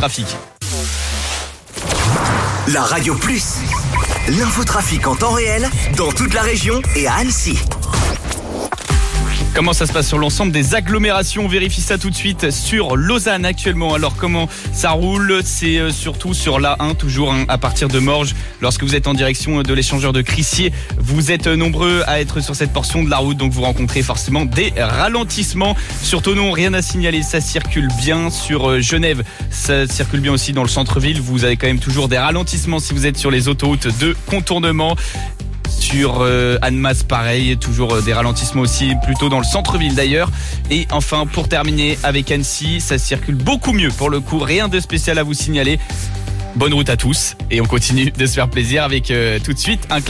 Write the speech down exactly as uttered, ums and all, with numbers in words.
trafic. La Radio Plus, l'infotrafic en temps réel dans toute la région et à Annecy. Comment ça se passe sur l'ensemble des agglomérations? On vérifie ça tout de suite sur Lausanne actuellement. Alors comment ça roule? C'est surtout sur l'A un, toujours hein, à partir de Morges. Lorsque vous êtes en direction de l'échangeur de Crissier, vous êtes nombreux à être sur cette portion de la route, donc vous rencontrez forcément des ralentissements. Sur Thonon, rien à signaler, ça circule bien. Sur Genève, ça circule bien aussi dans le centre-ville. Vous avez quand même toujours des ralentissements si vous êtes sur les autoroutes de contournement. Sur euh, Annemasse, pareil, toujours euh, des ralentissements aussi, plutôt dans le centre-ville d'ailleurs. Et enfin, pour terminer avec Annecy, ça circule beaucoup mieux pour le coup, rien de spécial à vous signaler. Bonne route à tous et on continue de se faire plaisir avec euh, tout de suite un